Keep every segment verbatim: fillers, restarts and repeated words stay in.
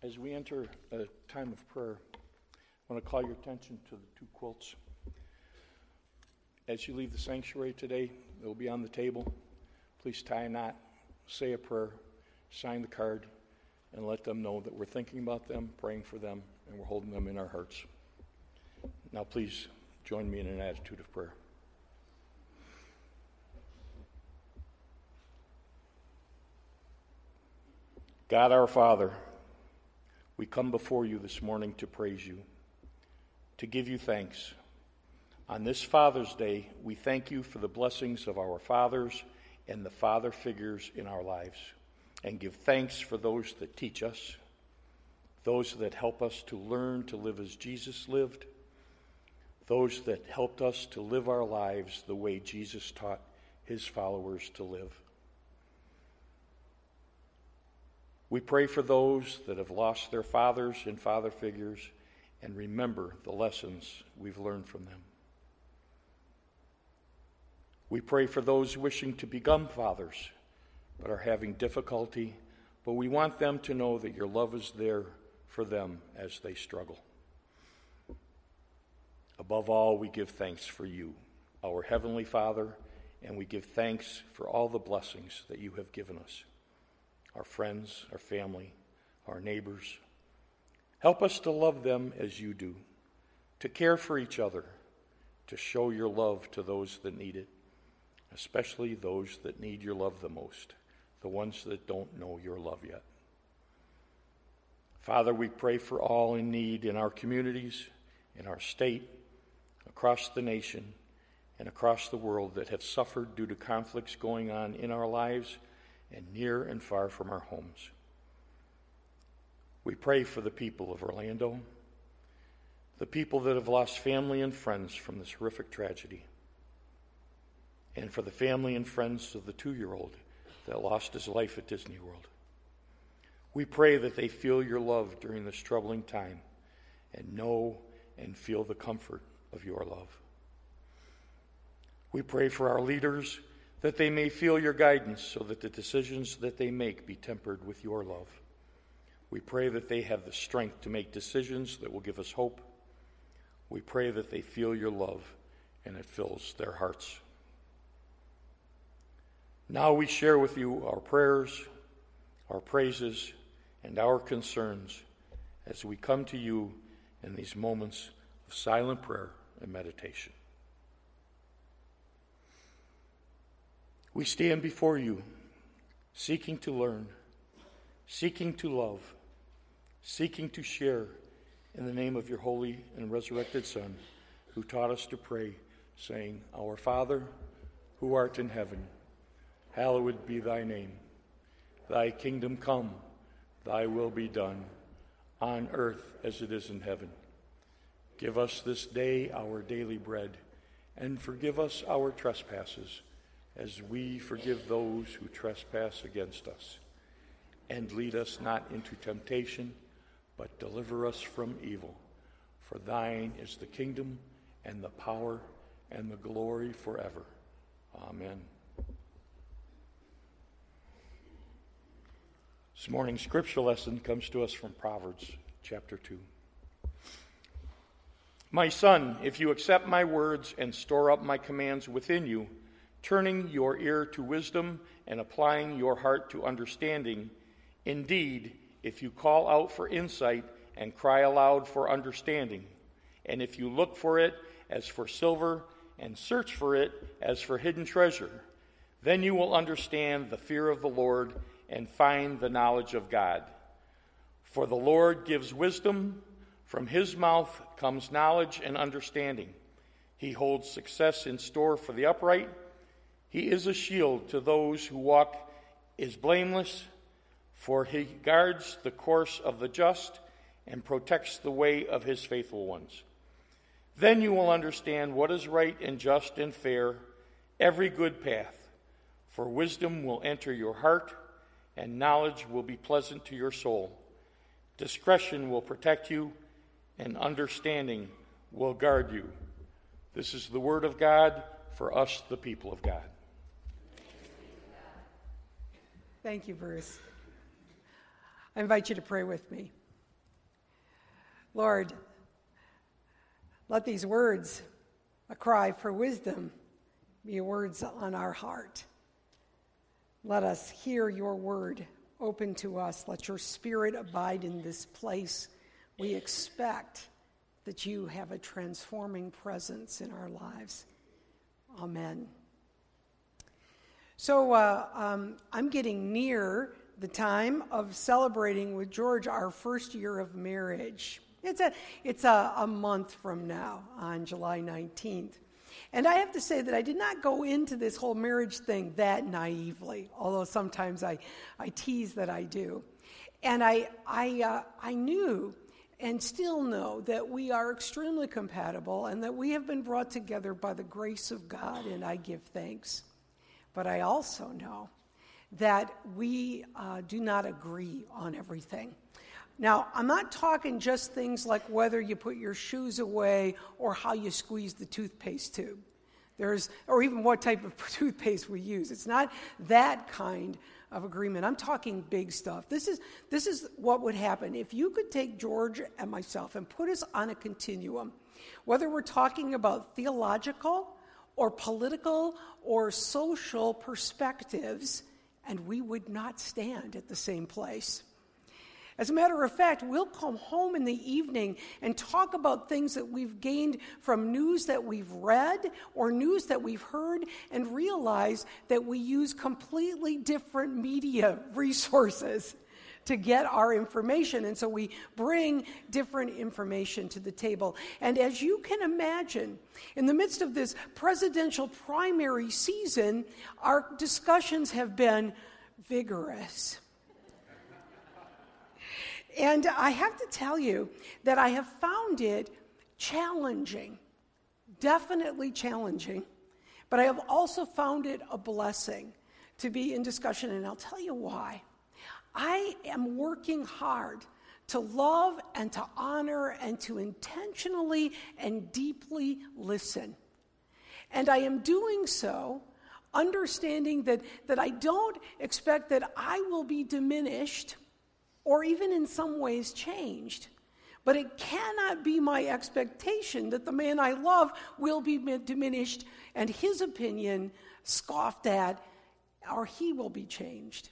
As we enter a time of prayer, I want to call your attention to the two quilts. As you leave the sanctuary today, they'll be on the table. Please tie a knot, say a prayer, sign the card, and let them know that we're thinking about them, praying for them, and we're holding them in our hearts. Now please join me in an attitude of prayer. God our Father, we come before you this morning to praise you, to give you thanks. On this Father's Day, we thank you for the blessings of our fathers and the father figures in our lives, and give thanks for those that teach us, those that help us to learn to live as Jesus lived, those that helped us to live our lives the way Jesus taught his followers to live. We pray for those that have lost their fathers and father figures and remember the lessons we've learned from them. We pray for those wishing to become fathers but are having difficulty, but we want them to know that your love is there for them as they struggle. Above all, we give thanks for you, our Heavenly Father, and we give thanks for all the blessings that you have given us. Our friends, our family, our neighbors. Help us to love them as you do, to care for each other, to show your love to those that need it, especially those that need your love the most, the ones that don't know your love yet. Father, we pray for all in need in our communities, in our state, across the nation, and across the world that have suffered due to conflicts going on in our lives and near and far from our homes. We pray for the people of Orlando, the people that have lost family and friends from this horrific tragedy, and for the family and friends of the two-year-old that lost his life at Disney World. We pray that they feel your love during this troubling time and know and feel the comfort of your love. We pray for our leaders that they may feel your guidance so that the decisions that they make be tempered with your love. We pray that they have the strength to make decisions that will give us hope. We pray that they feel your love and it fills their hearts. Now we share with you our prayers, our praises, and our concerns as we come to you in these moments of silent prayer and meditation. We stand before you, seeking to learn, seeking to love, seeking to share in the name of your holy and resurrected Son, who taught us to pray, saying, Our Father, who art in heaven, hallowed be thy name. Thy kingdom come, thy will be done, on earth as it is in heaven. Give us this day our daily bread, and forgive us our trespasses, as we forgive those who trespass against us. And lead us not into temptation, but deliver us from evil. For thine is the kingdom, and the power, and the glory forever. Amen. This morning's scripture lesson comes to us from Proverbs chapter two. My son, if you accept my words and store up my commands within you, turning your ear to wisdom and applying your heart to understanding, indeed, if you call out for insight and cry aloud for understanding, and if you look for it as for silver and search for it as for hidden treasure, then you will understand the fear of the Lord and find the knowledge of God. For the Lord gives wisdom, from his mouth comes knowledge and understanding. He holds success in store for the upright. He is a shield to those who walk is blameless, for he guards the course of the just and protects the way of his faithful ones. Then you will understand what is right and just and fair, every good path. For wisdom will enter your heart, and knowledge will be pleasant to your soul. Discretion will protect you, and understanding will guard you. This is the word of God for us, the people of God. Thank you, Bruce. I invite you to pray with me. Lord, let these words, a cry for wisdom, be words on our heart. Let us hear your word open to us. Let your spirit abide in this place. We expect that you have a transforming presence in our lives. Amen. So uh, um, I'm getting near the time of celebrating with George our first year of marriage. It's a it's a, a month from now on July nineteenth. And I have to say that I did not go into this whole marriage thing that naively, although sometimes I, I tease that I do. And I I uh, I knew and still know that we are extremely compatible and that we have been brought together by the grace of God, and I give thanks. But I also know that we uh, do not agree on everything. Now, I'm not talking just things like whether you put your shoes away or how you squeeze the toothpaste tube. There's, or even what type of toothpaste we use. It's not that kind of agreement. I'm talking big stuff. This is this is what would happen if you could take George and myself and put us on a continuum, whether we're talking about theological or political or social perspectives, and we would not stand at the same place. As a matter of fact, we'll come home in the evening and talk about things that we've gained from news that we've read or news that we've heard, and realize that we use completely different media resources to get our information. And so we bring different information to the table. And as you can imagine, in the midst of this presidential primary season, our discussions have been vigorous. And I have to tell you that I have found it challenging, definitely challenging, but I have also found it a blessing to be in discussion, and I'll tell you why. I am working hard to love and to honor and to intentionally and deeply listen. And I am doing so understanding that, that I don't expect that I will be diminished or even in some ways changed. But it cannot be my expectation that the man I love will be diminished and his opinion scoffed at, or he will be changed.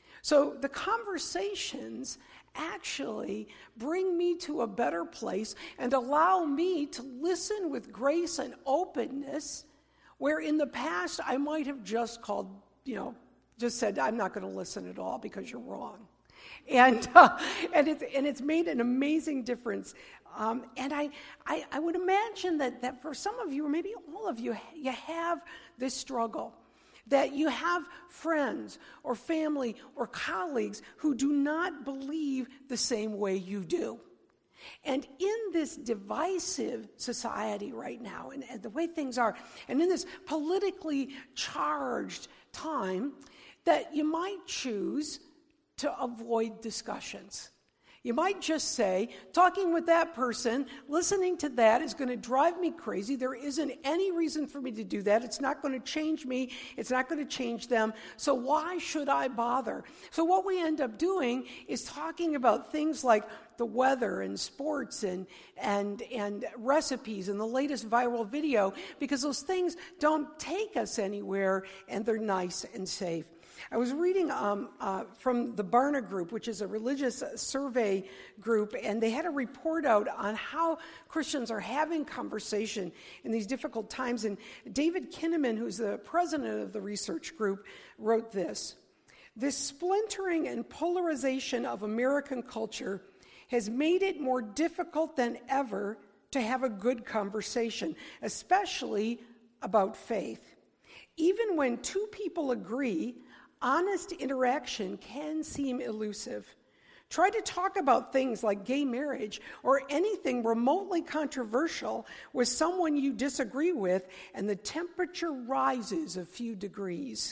So the conversations actually bring me to a better place and allow me to listen with grace and openness, where in the past I might have just called, you know, just said, I'm not going to listen at all because you're wrong. And uh, and it's and it's made an amazing difference. Um, and I, I I would imagine that that for some of you, or maybe all of you, you have this struggle, that you have friends or family or colleagues who do not believe the same way you do. And in this divisive society right now, and, and the way things are, and in this politically charged time, that you might choose to avoid discussions. You might just say, talking with that person, listening to that is going to drive me crazy. There isn't any reason for me to do that. It's not going to change me. It's not going to change them. So why should I bother? So what we end up doing is talking about things like the weather and sports and and and recipes and the latest viral video, because those things don't take us anywhere and they're nice and safe. I was reading um, uh, from the Barna Group, which is a religious survey group, and they had a report out on how Christians are having conversation in these difficult times. And David Kinnaman, who's the president of the research group, wrote this: "This splintering and polarization of American culture has made it more difficult than ever to have a good conversation, especially about faith. Even when two people agree, honest interaction can seem elusive. Try to talk about things like gay marriage or anything remotely controversial with someone you disagree with, and the temperature rises a few degrees.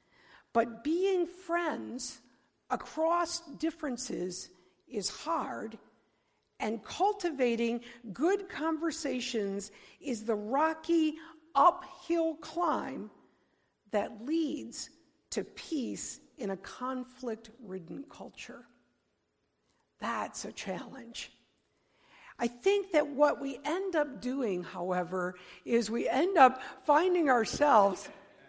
But being friends across differences is hard, and cultivating good conversations is the rocky uphill climb that leads to peace in a conflict-ridden culture." That's a challenge. I think that what we end up doing, however, is we end up finding ourselves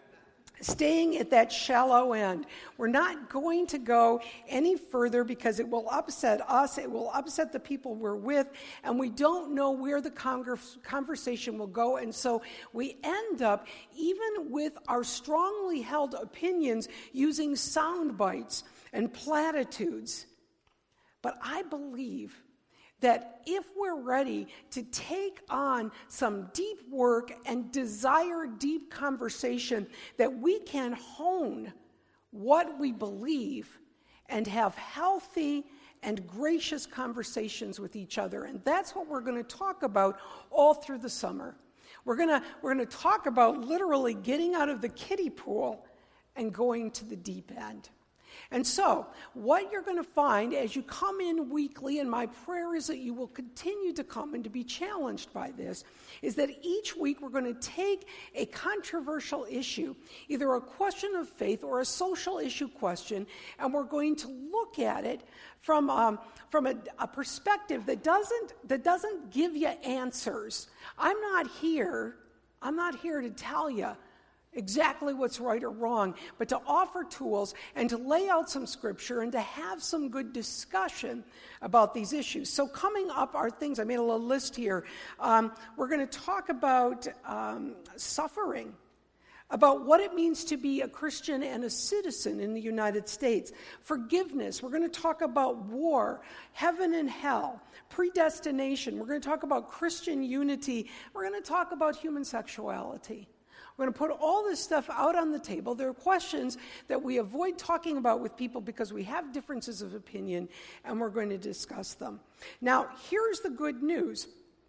staying at that shallow end. We're not going to go any further because it will upset us, it will upset the people we're with, and we don't know where the conversation will go. And so we end up, even with our strongly held opinions, using sound bites and platitudes. But I believe that if we're ready to take on some deep work and desire deep conversation, that we can hone what we believe and have healthy and gracious conversations with each other. And that's what we're going to talk about all through the summer. We're going to we're going to talk about literally getting out of the kiddie pool and going to the deep end. And so, what you're going to find as you come in weekly, and my prayer is that you will continue to come and to be challenged by this, is that each week we're going to take a controversial issue, either a question of faith or a social issue question, and we're going to look at it from um, from a, a perspective that doesn't that doesn't give you answers. I'm not here. I'm not here to tell you exactly what's right or wrong, but to offer tools and to lay out some scripture and to have some good discussion about these issues. So coming up are things, I made a little list here. Um, we're going to talk about um, suffering, about what it means to be a Christian and a citizen in the United States. Forgiveness. We're going to talk about war, heaven and hell, predestination. We're going to talk about Christian unity. We're going to talk about human sexuality. We're going to put all this stuff out on the table. There are questions that we avoid talking about with people because we have differences of opinion, and we're going to discuss them. Now, here's the good news,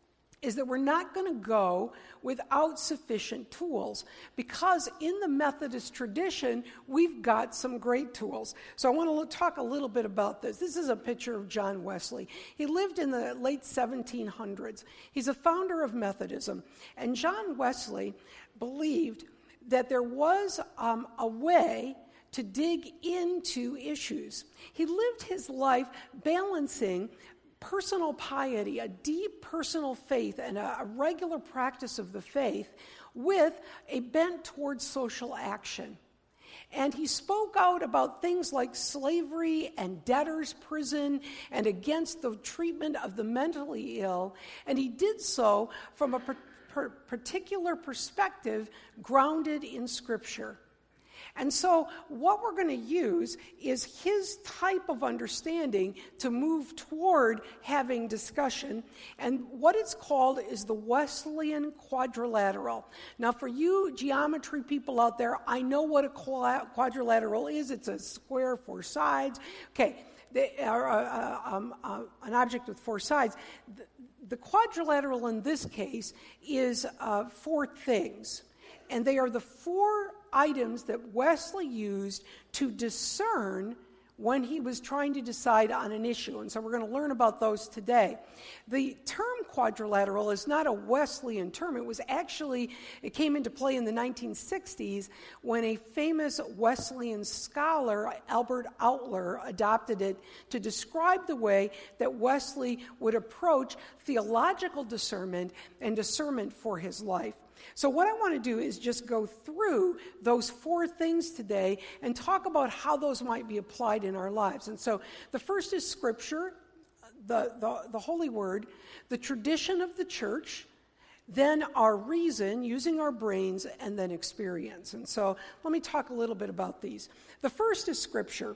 is that we're not going to go without sufficient tools, because in the Methodist tradition, we've got some great tools. So I want to talk a little bit about this. This is a picture of John Wesley. He lived in the late seventeen hundreds. He's a founder of Methodism. And John Wesley believed that there was um, a way to dig into issues. He lived his life balancing personal piety, a deep personal faith, and a, a regular practice of the faith with a bent towards social action. And he spoke out about things like slavery and debtor's prison and against the treatment of the mentally ill. And he did so from a per- per- particular perspective grounded in Scripture. And so what we're going to use is his type of understanding to move toward having discussion. And what it's called is the Wesleyan quadrilateral. Now, for you geometry people out there, I know what a quadrilateral is. It's a square, four sides. Okay, they are uh, um, uh, an object with four sides. The, the quadrilateral in this case is uh, four things. And they are the four items that Wesley used to discern when he was trying to decide on an issue. And so we're going to learn about those today. The term quadrilateral is not a Wesleyan term. It was actually, it came into play in the nineteen sixties when a famous Wesleyan scholar, Albert Outler, adopted it to describe the way that Wesley would approach theological discernment and discernment for his life. So what I want to do is just go through those four things today and talk about how those might be applied in our lives. And so the first is Scripture, the, the, the Holy Word, the tradition of the church, then our reason, using our brains, and then experience. And so let me talk a little bit about these. The first is Scripture.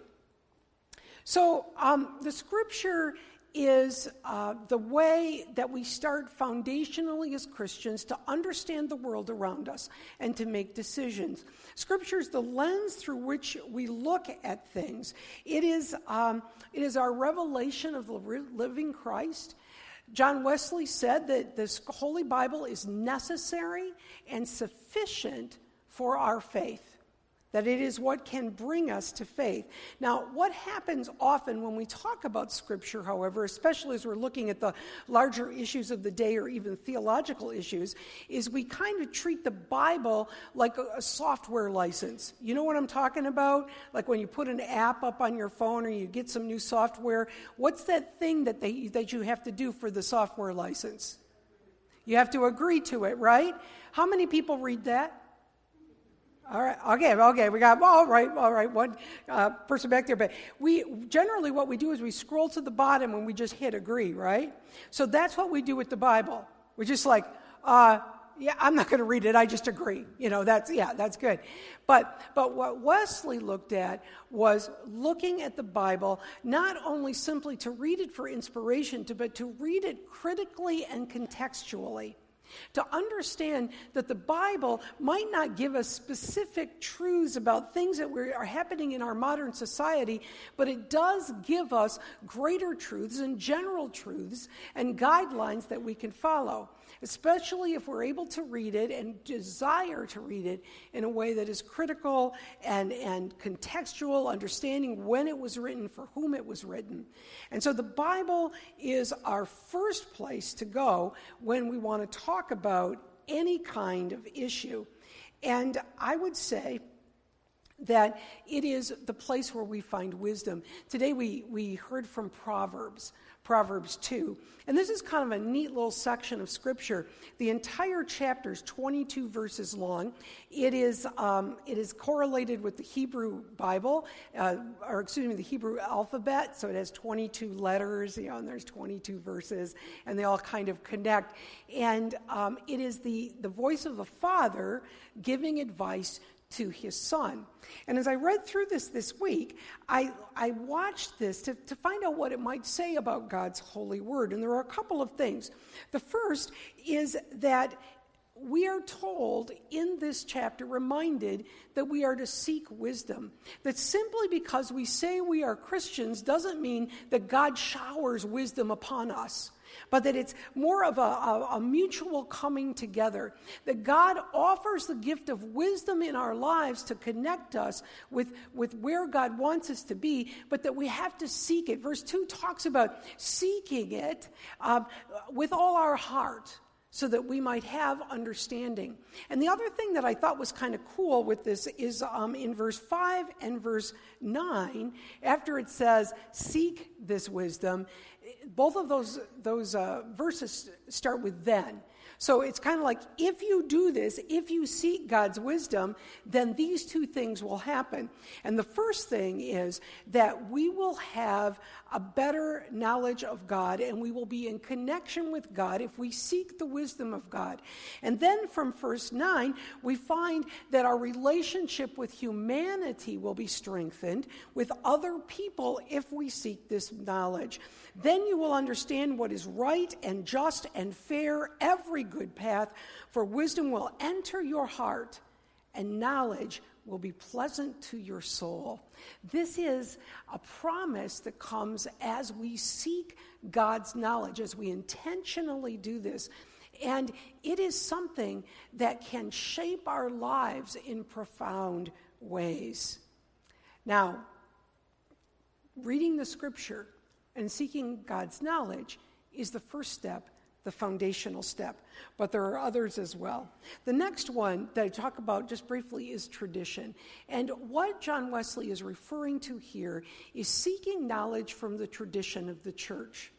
So um, the Scripture is uh, the way that we start foundationally as Christians to understand the world around us and to make decisions. Scripture is the lens through which we look at things. It is, um, it is our revelation of the living Christ. John Wesley said that this Holy Bible is necessary and sufficient for our faith. that it is what can bring us to faith. Now, what happens often when we talk about Scripture, however, especially as we're looking at the larger issues of the day or even theological issues, is we kind of treat the Bible like a, a software license. You know what I'm talking about? Like when you put an app up on your phone or you get some new software, what's that thing that they that you have to do for the software license? You have to agree to it, right? How many people read that? All right, okay, okay, we got, all right, all right, one uh, person back there. But we, generally what we do is we scroll to the bottom and we just hit agree, right? So that's what we do with the Bible. We're just like, uh, yeah, I'm not going to read it, I just agree. You know, that's, yeah, that's good. But, but what Wesley looked at was looking at the Bible, not only simply to read it for inspiration, to, but to read it critically and contextually. To understand that the Bible might not give us specific truths about things that are happening in our modern society, but it does give us greater truths and general truths and guidelines that we can follow, especially if we're able to read it and desire to read it in a way that is critical and, and contextual, understanding when it was written, for whom it was written. And so the Bible is our first place to go when we want to talk about any kind of issue. And I would say that it is the place where we find wisdom. Today we, we heard from Proverbs, Proverbs two. And this is kind of a neat little section of Scripture. The entire chapter is twenty-two verses long. It is um, it is correlated with the Hebrew Bible, uh, or excuse me, the Hebrew alphabet. So it has twenty-two letters, you know, and there's twenty-two verses, and they all kind of connect. And um, it is the, the voice of the Father giving advice to his son. And as I read through this this week, I, I watched this to, to find out what it might say about God's holy word. And there are a couple of things. The first is that we are told in this chapter, reminded that we are to seek wisdom. That simply because we say we are Christians doesn't mean that God showers wisdom upon us, but that it's more of a, a, a mutual coming together. That God offers the gift of wisdom in our lives to connect us with, with where God wants us to be, but that we have to seek it. Verse two talks about seeking it um, with all our heart, so that we might have understanding. And the other thing that I thought was kind of cool with this is um, in verse five and verse nine, after it says, seek this wisdom, both of those, those uh, verses start with then. So it's kind of like, if you do this, if you seek God's wisdom, then these two things will happen. And the first thing is that we will have a better knowledge of God, and we will be in connection with God if we seek the wisdom of God. And then from verse nine, we find that our relationship with humanity will be strengthened with other people if we seek this knowledge. Then you will understand what is right and just and fair, every good path, for wisdom will enter your heart, and knowledge will be pleasant to your soul. This is a promise that comes as we seek God's knowledge, as we intentionally do this. And it is something that can shape our lives in profound ways. Now, reading the Scripture and seeking God's knowledge is the first step, the foundational step, but there are others as well. The next one that I talk about just briefly is tradition. And what John Wesley is referring to here is seeking knowledge from the tradition of the church.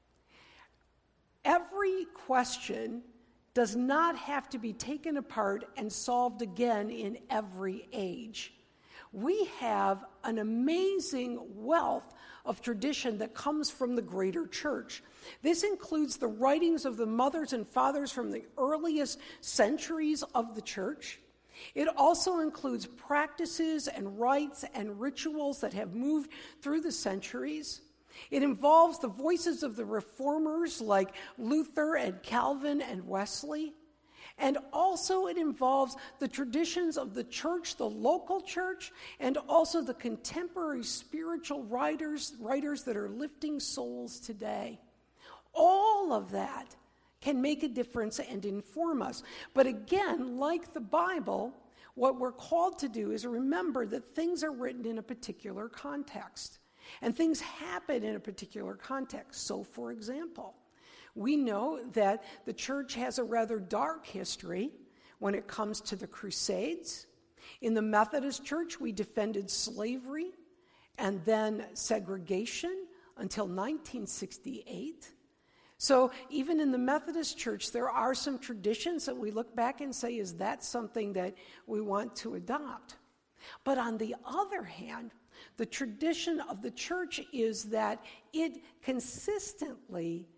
Every question does not have to be taken apart and solved again in every age. We have an amazing wealth of tradition that comes from the greater church. This includes the writings of the mothers and fathers from the earliest centuries of the church. It also includes practices and rites and rituals that have moved through the centuries. It involves the voices of the reformers like Luther and Calvin and Wesley. And also it involves the traditions of the church, the local church, and also the contemporary spiritual writers, writers that are lifting souls today. All of that can make a difference and inform us. But again, like the Bible, what we're called to do is remember that things are written in a particular context, and things happen in a particular context. So, for example, we know that the church has a rather dark history when it comes to the Crusades. In the Methodist Church, we defended slavery and then segregation until nineteen sixty-eight. So even in the Methodist Church, there are some traditions that we look back and say, is that something that we want to adopt? But on the other hand, the tradition of the church is that it consistently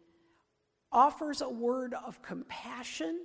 offers a word of compassion,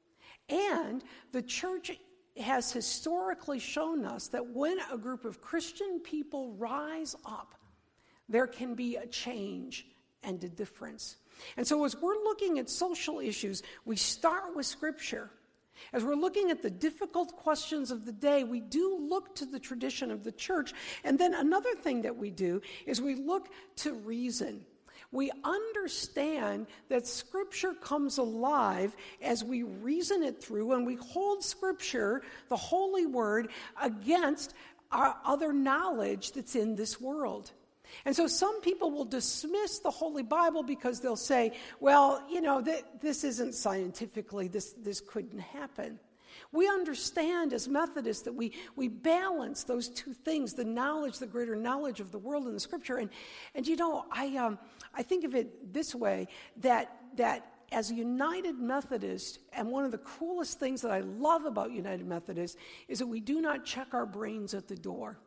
and the church has historically shown us that when a group of Christian people rise up, there can be a change and a difference. And so as we're looking at social issues, we start with Scripture. As we're looking at the difficult questions of the day, we do look to the tradition of the church. And then another thing that we do is we look to reason. We understand that Scripture comes alive as we reason it through, and we hold Scripture, the Holy Word, against our other knowledge that's in this world. And so some people will dismiss the Holy Bible because they'll say, well, you know, th- this isn't scientifically, this, this couldn't happen. We understand as Methodists that we, we balance those two things, the knowledge, the greater knowledge of the world and the Scripture. And, and you know, I, um, I think of it this way, that, that as a United Methodist, and one of the coolest things that I love about United Methodist is that we do not check our brains at the door.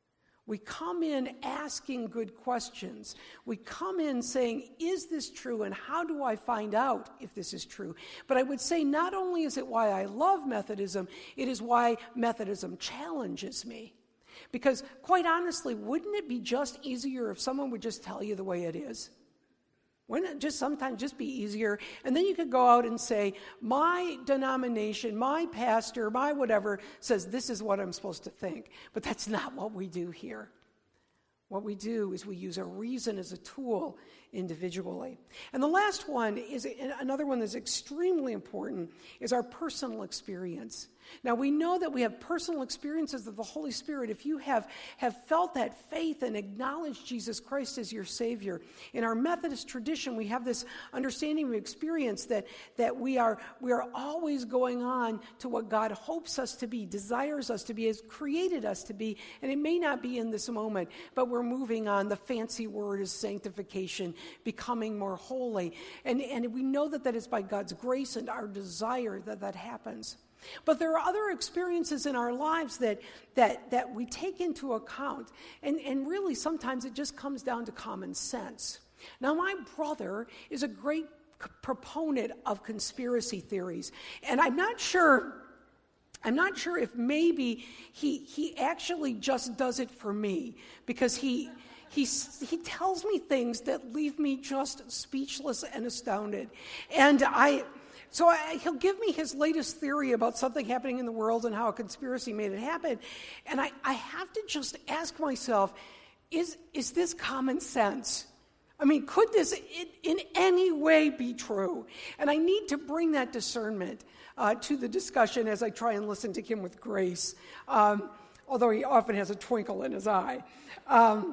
We come in asking good questions. We come in saying, is this true, and how do I find out if this is true? But I would say not only is it why I love Methodism, it is why Methodism challenges me. Because quite honestly, wouldn't it be just easier if someone would just tell you the way it is? Wouldn't it just sometimes just be easier? And then you could go out and say, my denomination, my pastor, my whatever says this is what I'm supposed to think. But that's not what we do here. What we do is we use a reason as a tool individually. And the last one is another one that's extremely important, is our personal experience. Now, we know that we have personal experiences of the Holy Spirit. If you have, have felt that faith and acknowledged Jesus Christ as your Savior, in our Methodist tradition, we have this understanding of experience that, that we are, we are always going on to what God hopes us to be, desires us to be, has created us to be, and it may not be in this moment, but we're moving on. The fancy word is sanctification, becoming more holy. And, and we know that that is by God's grace and our desire that that happens. But there are other experiences in our lives that that that we take into account, and, and really sometimes it just comes down to common sense. Now, my brother is a great c- proponent of conspiracy theories, and I'm not sure I'm not sure if maybe he he actually just does it for me, because he he he tells me things that leave me just speechless and astounded. And I So I, he'll give me his latest theory about something happening in the world and how a conspiracy made it happen. And I, I have to just ask myself, is, is this common sense? I mean, could this in, in any way be true? And I need to bring that discernment uh, to the discussion as I try and listen to him with grace, um, although he often has a twinkle in his eye. Um,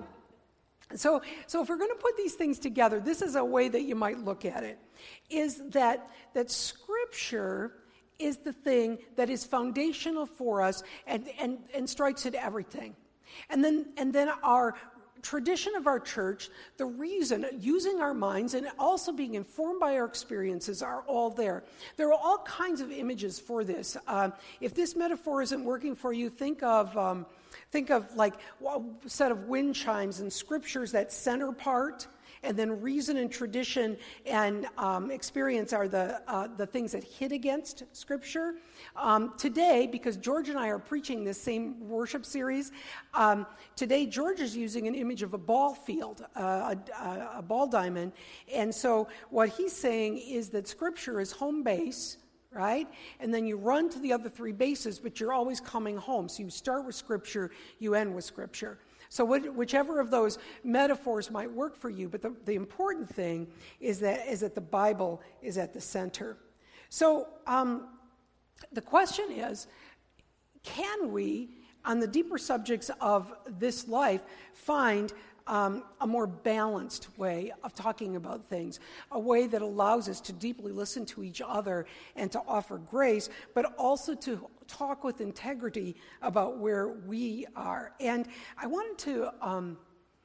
So, so if we're going to put these things together, this is a way that you might look at it, is that, that Scripture is the thing that is foundational for us and, and, and strikes at everything. And then, and then our tradition of our church, the reason, using our minds and also being informed by our experiences are all there. There are all kinds of images for this. Uh, if this metaphor isn't working for you, think of... Um, Think of like a set of wind chimes in Scriptures, that center part, and then reason and tradition and um, experience are the uh, the things that hit against Scripture. Um, today, because George and I are preaching this same worship series, um, today George is using an image of a ball field, uh, a, a ball diamond, and so what he's saying is that Scripture is home base, right? And then you run to the other three bases, but you're always coming home. So you start with Scripture, you end with Scripture. So what, whichever of those metaphors might work for you, but the, the important thing is that is that the Bible is at the center. So um, the question is, can we, on the deeper subjects of this life, find um, a more balanced way of talking about things, a way that allows us to deeply listen to each other and to offer grace, but also to talk with integrity about where we are. And I wanted to, um,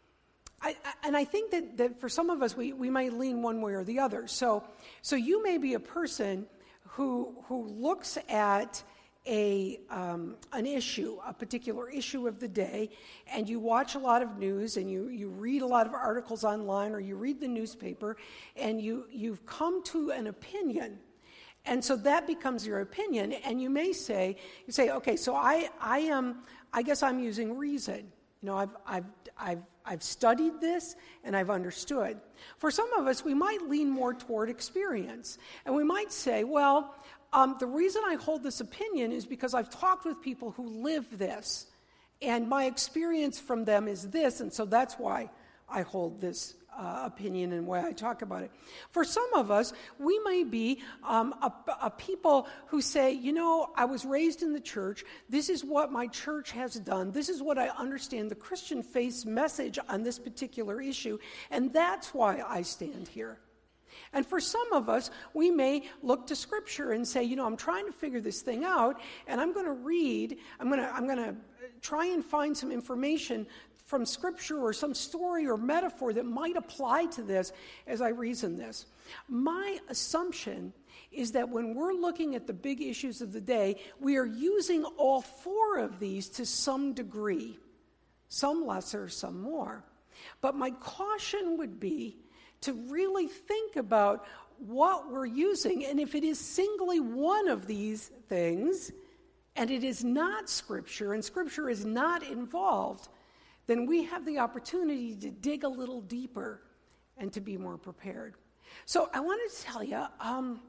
I, I, and I think that, that for some of us, we, we might lean one way or the other. So, so you may be a person who who looks at a um, an issue, a particular issue of the day, and you watch a lot of news, and you, you read a lot of articles online, or you read the newspaper, and you, you've come to an opinion. And so that becomes your opinion, and you may say, you say, okay, so I I am I guess I'm using reason. You know, I've I've I've I've studied this and I've understood. For some of us, we might lean more toward experience, and we might say, well, um, the reason I hold this opinion is because I've talked with people who live this, and my experience from them is this, and so that's why I hold this Uh, opinion and why I talk about it. For some of us, we may be um, a, a people who say, you know, I was raised in the church. This is what my church has done. This is what I understand the Christian faith's message on this particular issue, and that's why I stand here. And for some of us, we may look to Scripture and say, you know, I'm trying to figure this thing out, and I'm going to read, I'm going to, I'm going to try and find some information from Scripture or some story or metaphor that might apply to this as I reason this. My assumption is that when we're looking at the big issues of the day, we are using all four of these to some degree, some lesser, some more. But my caution would be to really think about what we're using, and if it is singly one of these things, and it is not Scripture, and Scripture is not involved, then we have the opportunity to dig a little deeper and to be more prepared. So I wanted to tell you, um,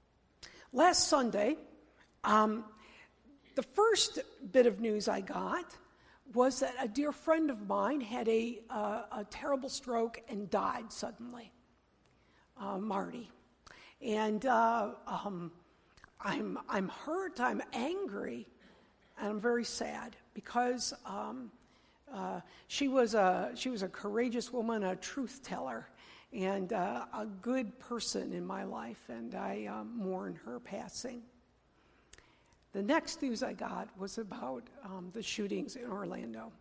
last Sunday, um, the first bit of news I got was that a dear friend of mine had a, uh, a terrible stroke and died suddenly, uh, Marty. And uh, um, I'm, I'm hurt, I'm angry, and I'm very sad because Um, Uh, she was a she was a courageous woman, a truth teller, and uh, a good person in my life, and I um, mourn her passing. The next news I got was about um, the shootings in Orlando.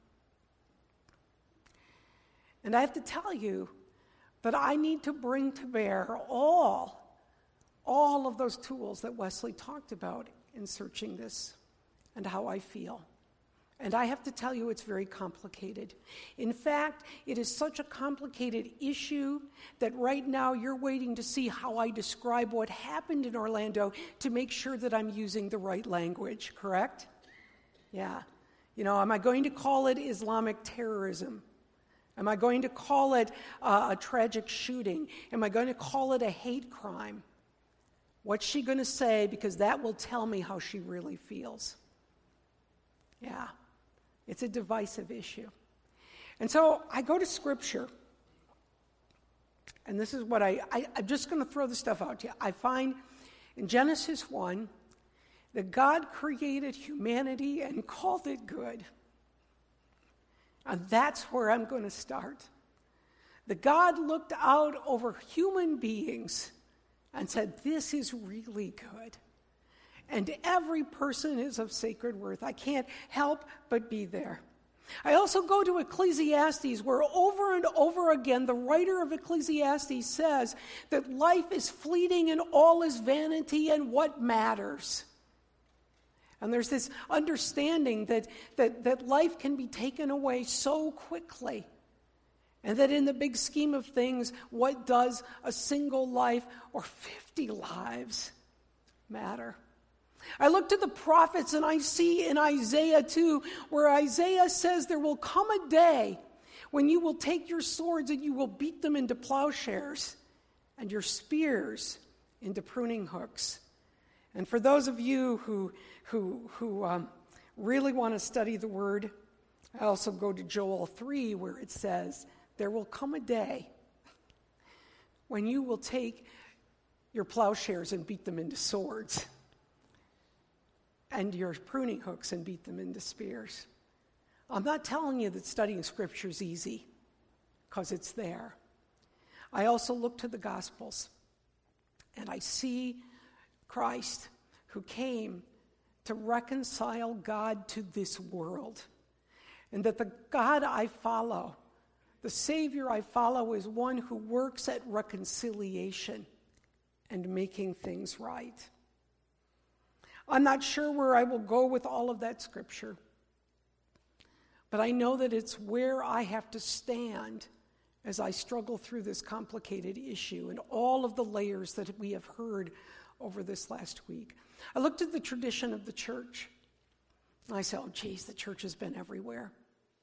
And I have to tell you that I need to bring to bear all, all of those tools that Wesley talked about in searching this and how I feel. And I have to tell you, it's very complicated. In fact, it is such a complicated issue that right now you're waiting to see how I describe what happened in Orlando to make sure that I'm using the right language, correct? Yeah. You know, am I going to call it Islamic terrorism? Am I going to call it uh, a tragic shooting? Am I going to call it a hate crime? What's she going to say? Because that will tell me how she really feels. Yeah. It's a divisive issue. And so I go to Scripture, and this is what I, I I'm just going to throw this stuff out to you. I find in Genesis one that God created humanity and called it good. And that's where I'm going to start. That God looked out over human beings and said, this is really good. And every person is of sacred worth. I can't help but be there. I also go to Ecclesiastes, where over and over again, the writer of Ecclesiastes says that life is fleeting and all is vanity, and what matters? And there's this understanding that, that, that life can be taken away so quickly. And that in the big scheme of things, what does a single life or fifty lives matter? I look to the prophets, and I see in Isaiah two, where Isaiah says there will come a day when you will take your swords and you will beat them into plowshares and your spears into pruning hooks. And for those of you who, who, who um, really want to study the word, I also go to Joel three, where it says, there will come a day when you will take your plowshares and beat them into swords. and your pruning hooks and beat them into spears. I'm not telling you that studying Scripture is easy, because it's there. I also look to the Gospels, and I see Christ, who came to reconcile God to this world. And that the God I follow, the Savior I follow, is one who works at reconciliation and making things right. I'm not sure where I will go with all of that Scripture, but I know that it's where I have to stand as I struggle through this complicated issue and all of the layers that we have heard over this last week. I looked at the tradition of the church, and I said, oh, geez, the church has been everywhere.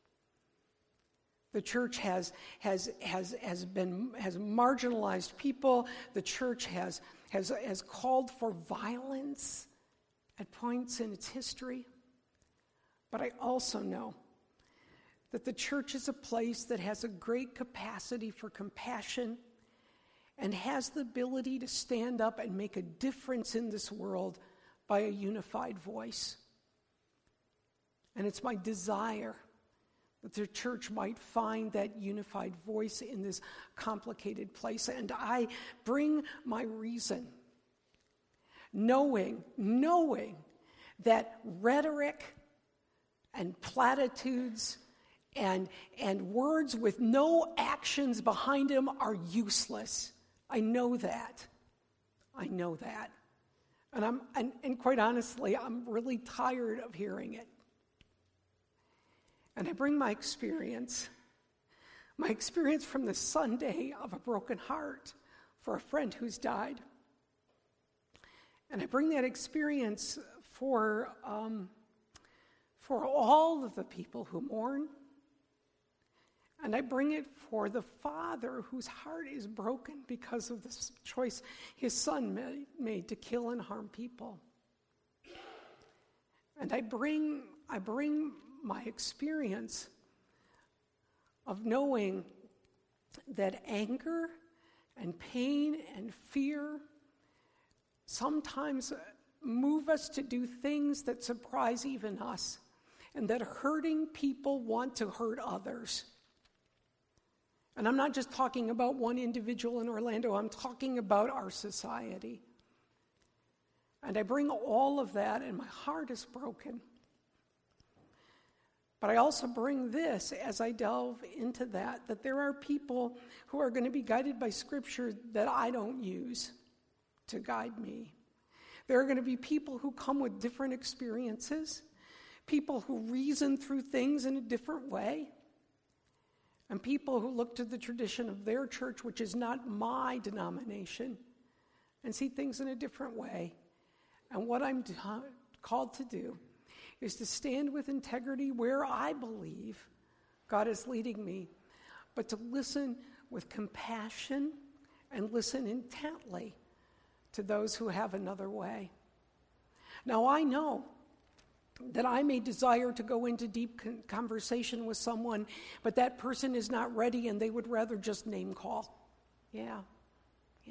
The church has has has has been has marginalized people. The church has has has called for violence at points in its history. But I also know that the church is a place that has a great capacity for compassion and has the ability to stand up and make a difference in this world by a unified voice. And it's my desire that the church might find that unified voice in this complicated place. And I bring my reason, knowing, knowing that rhetoric and platitudes and, and words with no actions behind them are useless. I know that. I know that. And I'm and, and quite honestly, I'm really tired of hearing it. And I bring my experience, my experience from the Sunday of a broken heart for a friend who's died. And I bring that experience for, um, for all of the people who mourn. And I bring it for the father whose heart is broken because of this choice his son made, made to kill and harm people. And I bring, I bring my experience of knowing that anger and pain and fear sometimes move us to do things that surprise even us, and that hurting people want to hurt others. And I'm not just talking about one individual in Orlando, I'm talking about our society. And I bring all of that, and my heart is broken. But I also bring this as I delve into that, that there are people who are going to be guided by Scripture that I don't use to guide me. There are going to be people who come with different experiences, people who reason through things in a different way, and people who look to the tradition of their church, which is not my denomination, and see things in a different way. And what I'm called to do is to stand with integrity where I believe God is leading me, but to listen with compassion and listen intently to those who have another way. Now, I know that I may desire to go into deep con- conversation with someone, but that person is not ready and they would rather just name call. Yeah, yeah.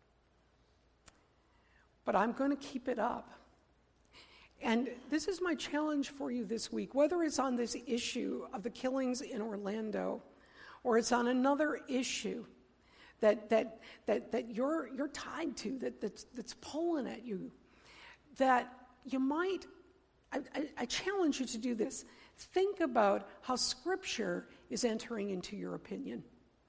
But I'm going to keep it up. And this is my challenge for you this week, whether it's on this issue of the killings in Orlando, or it's on another issue that that that that you're you're tied to, that that's, that's pulling at you, that you might, I, I, I challenge you to do this. Think about how Scripture is entering into your opinion,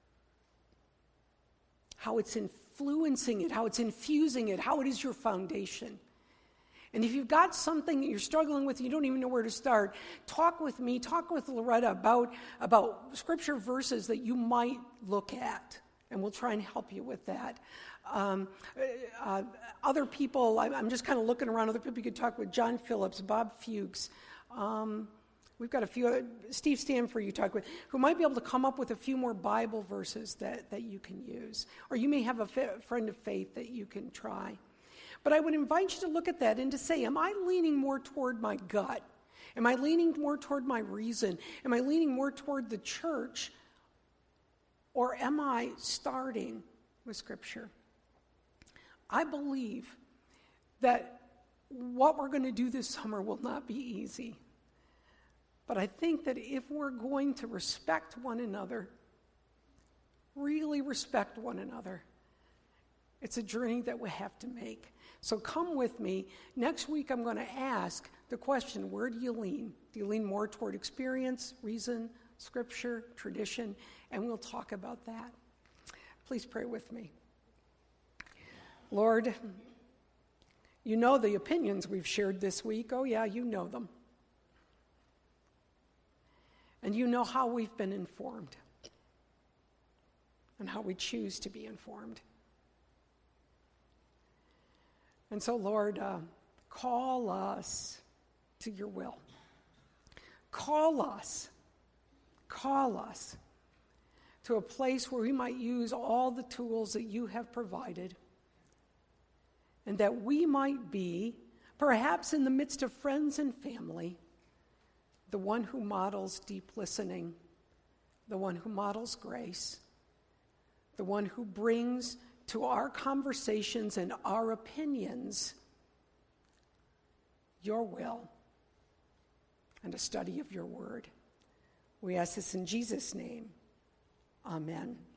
how it's influencing it, how it's infusing it, how it is your foundation. And if you've got something that you're struggling with, you don't even know where to start, talk with me, talk with Loretta about, about Scripture verses that you might look at, and we'll try and help you with that. Um, uh, other people, I, I'm just kind of looking around, other people you could talk with, John Phillips, Bob Fuchs. Um, we've got a few other, Steve Stanford you talk with, who might be able to come up with a few more Bible verses that, that you can use. Or you may have a f- friend of faith that you can try. But I would invite you to look at that and to say, am I leaning more toward my gut? Am I leaning more toward my reason? Am I leaning more toward the church? Or am I starting with Scripture? I believe that what we're going to do this summer will not be easy. But I think that if we're going to respect one another, really respect one another, it's a journey that we have to make. So come with me. Next week I'm going to ask the question, where do you lean? Do you lean more toward experience, reason, scripture, tradition? And we'll talk about that. Please pray with me. Lord, you know the opinions we've shared this week. Oh yeah, you know them. And you know how we've been informed and how we choose to be informed. And so, Lord, uh, call us to your will. Call us, call us to a place where we might use all the tools that you have provided, and that we might be, perhaps in the midst of friends and family, the one who models deep listening, the one who models grace, the one who brings to our conversations and our opinions your will and a study of your word. We ask this in Jesus' name. Amen.